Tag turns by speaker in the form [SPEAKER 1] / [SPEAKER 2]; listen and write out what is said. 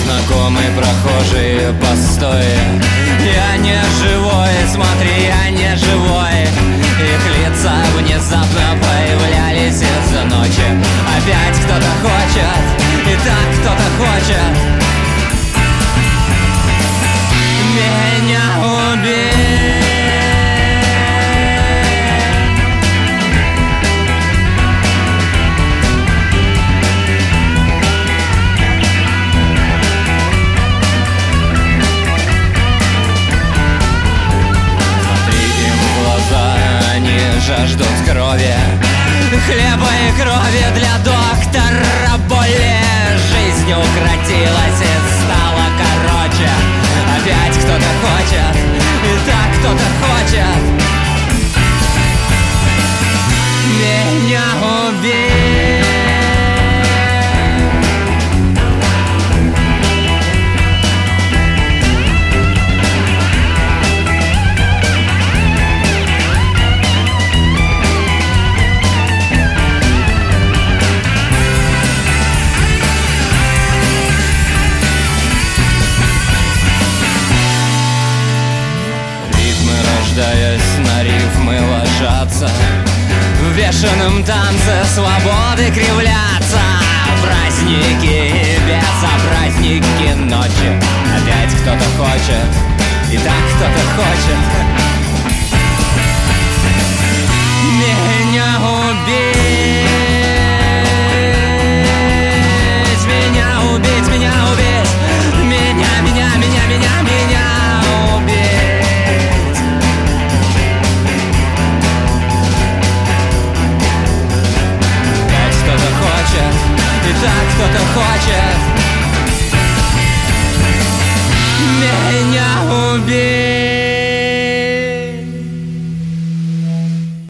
[SPEAKER 1] знакомый прохожий постой. Я не живой, смотри, я не живой. Их лица внезапно появлялись из-за ночи. Опять кто-то хочет, и так кто-то хочет меня убить. Жаждут крови, хлеба и крови для доктора боли. Жизнь укоротилась и стала короче. Опять кто-то хочет, и так кто-то хочет меня убить. На рифмы ложатся, в бешеном танце свободы кривляться. Праздники и безобразники ночи. Опять кто-то хочет, и так кто-то хочет